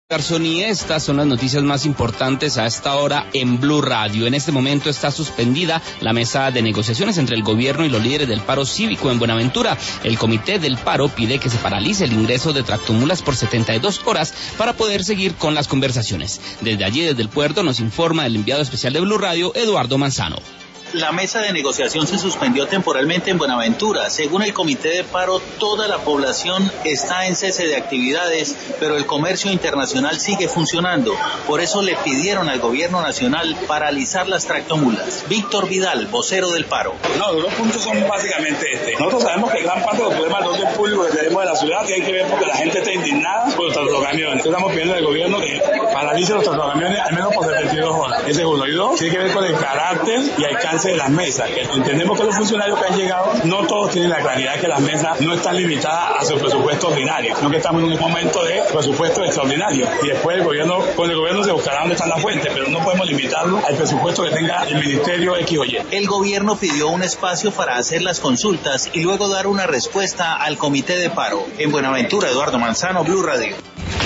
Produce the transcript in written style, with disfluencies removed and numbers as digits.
Garzón, y estas son las noticias más importantes a esta hora en Blue Radio. En este momento está suspendida la mesa de negociaciones entre el gobierno y los líderes del paro cívico en Buenaventura. El comité del paro pide que se paralice el ingreso de tractomulas por 72 horas para poder seguir con las conversaciones. Desde allí, desde el puerto, nos informa el enviado especial de Blue Radio, Eduardo Manzano. La mesa de negociación se suspendió temporalmente en Buenaventura. Según el comité de paro, toda la población está en cese de actividades, pero el comercio internacional sigue funcionando. Por eso le pidieron al gobierno nacional paralizar las tractomulas. Víctor Vidal, vocero del paro. No, los puntos son básicamente Nosotros sabemos que gran parte de los problemas de orden público que tenemos en la ciudad tiene que ver porque la gente está indignada por los tractocamiones. Estamos pidiendo al gobierno que paralice los tractocamiones al menos por 72 horas. Ese es uno. Y dos, tiene que ver con el carácter y alcance de las mesas, que entendemos que los funcionarios que han llegado no todos tienen la claridad que las mesas no están limitadas a su presupuesto ordinario, sino que estamos en un momento de presupuesto extraordinario y después con el gobierno se buscará dónde están las fuentes, pero no podemos limitarlo al presupuesto que tenga el ministerio X o Y. El gobierno pidió un espacio para hacer las consultas y luego dar una respuesta al comité de paro. En Buenaventura, Eduardo Manzano, Blue Radio.